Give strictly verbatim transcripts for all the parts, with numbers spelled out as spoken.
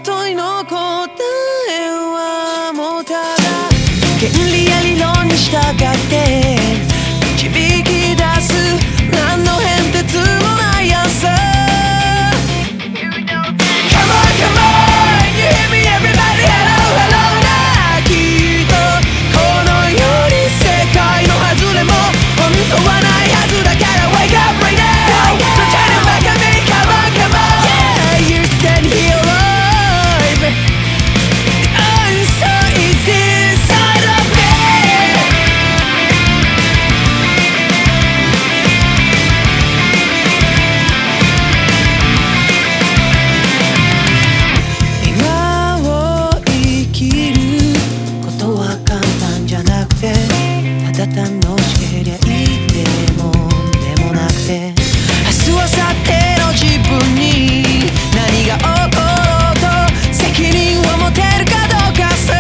問いの答えはもうただ原理や理論に従って導き出す何の変哲もない answer Come on, come on, you hear me everybody hello, hello なきっとこの世に世界の外れも本当はないはずだから Wake up right now So turn it back at me, come on, come on Yeah, you stand here alive The answer is inside of me今を生きることは簡単じゃなくてただ楽しけりゃいいってもんでもなくて明日明後日の自分に何が起ころうと責任を持てるかどうかさ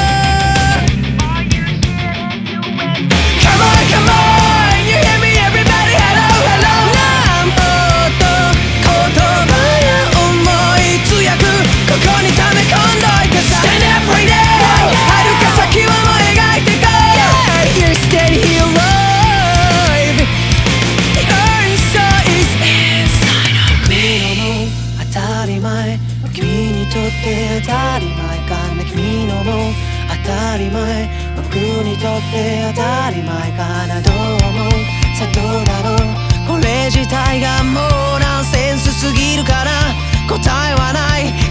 Come on, come on, you hear me everybody hello, hello なんもっと言葉や思い強くここに溜め込んどいてさ Stand up right now 遥か先をも描いて Go Yeah, you stand here alive The answer is inside of me 当たり前君にとって当たり前かな君のも当たり前僕にとって当たり前かなどう思うさあどうだろうこれ自体がもうナンセンスすぎるから答えはない